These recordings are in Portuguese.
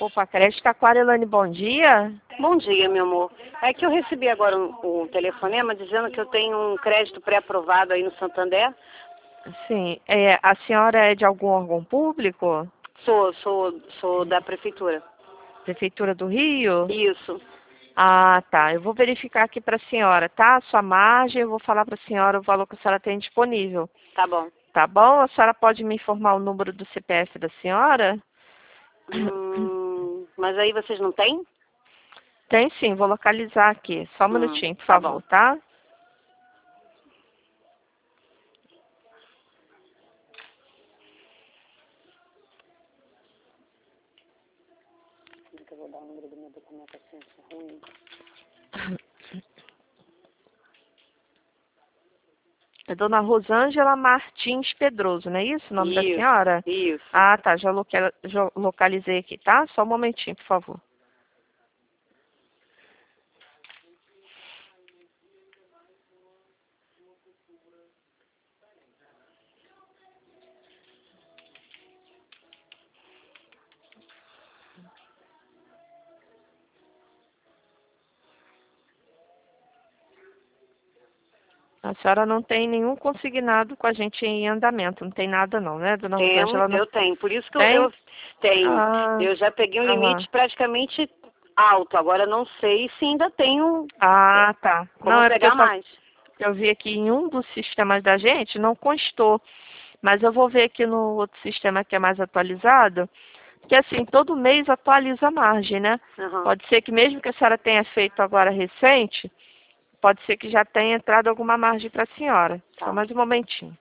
Opa, Crédito Aquarelane, bom dia. Bom dia, meu amor. É que eu recebi agora um telefonema dizendo que eu tenho um crédito pré-aprovado aí no Santander. Sim, a senhora é de algum órgão público? Sou da prefeitura. Prefeitura do Rio? Isso. Ah, tá. Eu vou verificar aqui para a senhora, tá? Sua margem, eu vou falar para a senhora o valor que a senhora tem disponível. Tá bom. Tá bom? A senhora pode me informar o número do CPF da senhora? Mas aí vocês não têm? Tem sim, vou localizar aqui. Só um minutinho, por Tá favor, bom. tá? Como é que eu vou dar o número do meu documento assim, isso é ruim? É Dona Rosângela Martins Pedroso, não é isso o nome da senhora? Isso. Ah, tá. Já localizei aqui, tá? Só um momentinho, por favor. A senhora não tem nenhum consignado com a gente em andamento, não tem nada não, né, Dona Rosângela? Eu tenho. Por isso que Tem? eu tenho. Ah, Eu já peguei um aham. limite praticamente alto. Agora não sei se ainda tenho Ah, tá. Não, como é porque pegar mais. eu vi aqui em um dos sistemas da gente, não constou. Mas eu vou ver aqui no outro sistema que é mais atualizado, que assim, todo mês atualiza a margem, né? Aham. Pode ser que mesmo que a senhora tenha feito agora recente, pode ser que já tenha entrado alguma margem para a senhora. Tá. Só mais um momentinho.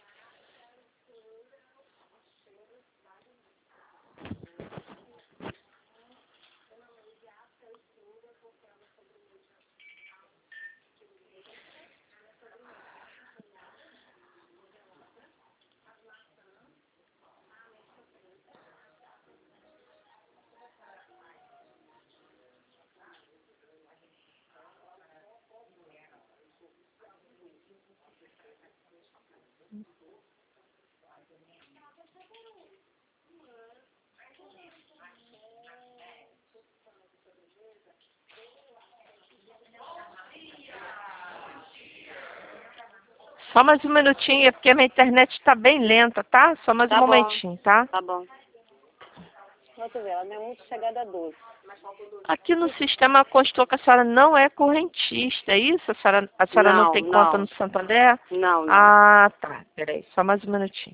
Só mais um minutinho, é porque a minha internet está bem lenta, tá? Só mais um Tá bom. momentinho, tá? Tá bom. Deixa eu ver, ela não é muito chegada a 12. Aqui no sistema constou que a senhora não é correntista, é isso? A senhora não tem conta no Santander? Não. Ah, tá. Peraí, só mais um minutinho.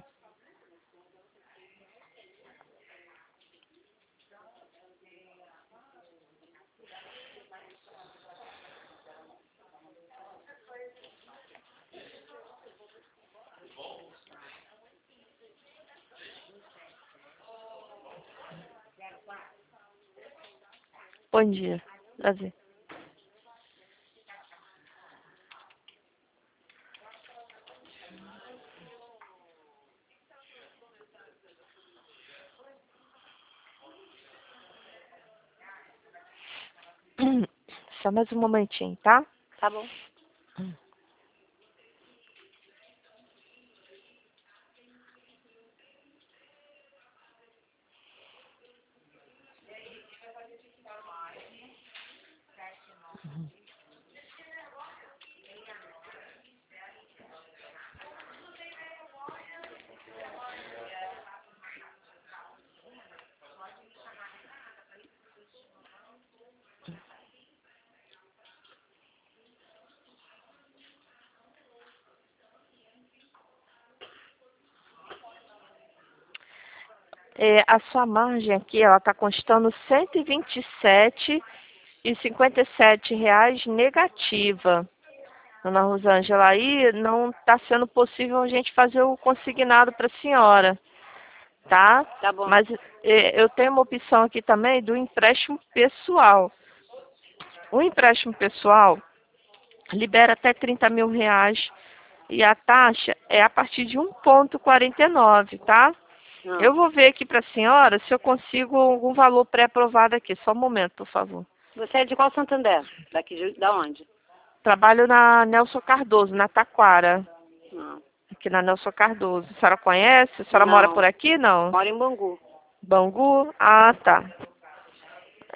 Bom dia. Prazer. Só mais um momentinho, tá? Tá bom. A sua margem aqui, ela está constando R$ 127,57 negativa. Dona Rosângela, aí não está sendo possível a gente fazer o consignado para a senhora, tá? Tá bom. Mas eu tenho uma opção aqui também do empréstimo pessoal. O empréstimo pessoal libera até R$ 30.000 e a taxa é a partir de 1,49, tá? Não. Eu vou ver aqui para a senhora se eu consigo algum valor pré-aprovado aqui. Só um momento, por favor. Você é de qual Santander? Da onde? Trabalho na Nelson Cardoso, na Taquara. Não. Aqui na Nelson Cardoso. A senhora conhece? A senhora mora por aqui, não? Moro em Bangu. Bangu? Ah, tá.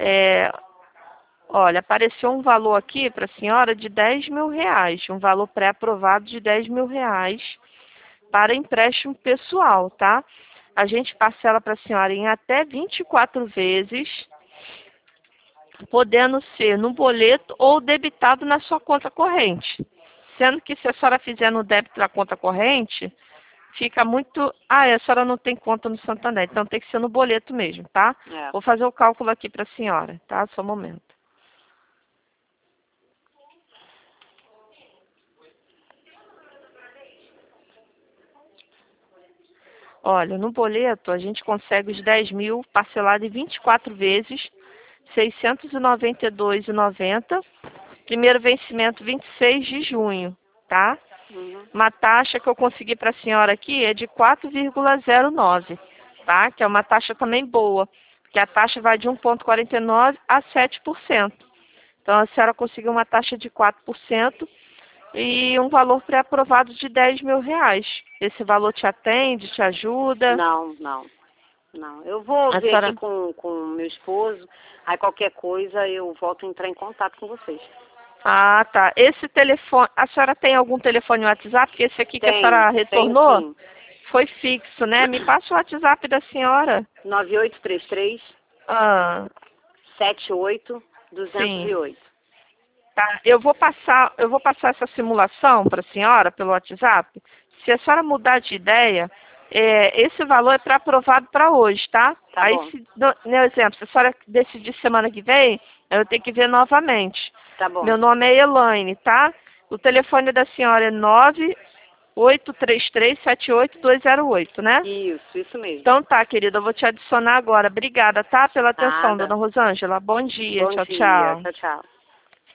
Olha, apareceu um valor aqui para a senhora de R$ 10.000, um valor pré-aprovado de R$ 10.000 para empréstimo pessoal, tá? A gente parcela para a senhora em até 24 vezes, podendo ser no boleto ou debitado na sua conta corrente. Sendo que se a senhora fizer no débito da conta corrente, fica muito... Ah, a senhora não tem conta no Santander, então tem que ser no boleto mesmo, tá? É. Vou fazer o cálculo aqui para a senhora, tá? Só um momento. Olha, no boleto a gente consegue os 10.000 parcelado em 24 vezes, R$ 692,90. Primeiro vencimento 26 de junho, tá? Uhum. Uma taxa que eu consegui para a senhora aqui é de 4,09, tá? Que é uma taxa também boa, porque a taxa vai de 1,49% a 7%. Então a senhora conseguiu uma taxa de 4% e um valor pré-aprovado de R$ 10.000. Esse valor te atende, te ajuda? Não, não. Não, eu vou A ver senhora... aqui com meu esposo, aí qualquer coisa eu volto a entrar em contato com vocês. Ah, tá. Esse telefone, a senhora tem algum telefone WhatsApp? Porque esse aqui que a senhora Tenho retornou sim. foi fixo, né? Me passa o WhatsApp da senhora. 9833 Ah, sim. 78208. Tá. Eu vou passar essa simulação para a senhora pelo WhatsApp. Se a senhora mudar de ideia, esse valor é para aprovado para hoje, tá? Tá Aí, bom. no exemplo, se a senhora decidir semana que vem, eu tenho que ver novamente. Tá bom. Meu nome é Elaine, tá? O telefone da senhora é 9833782208, né? Isso mesmo. Então tá, querida, eu vou te adicionar agora. Obrigada, tá? Pela atenção, Nada. dona Rosângela. Bom dia. Bom Tchau, dia. tchau. Tchau, tchau.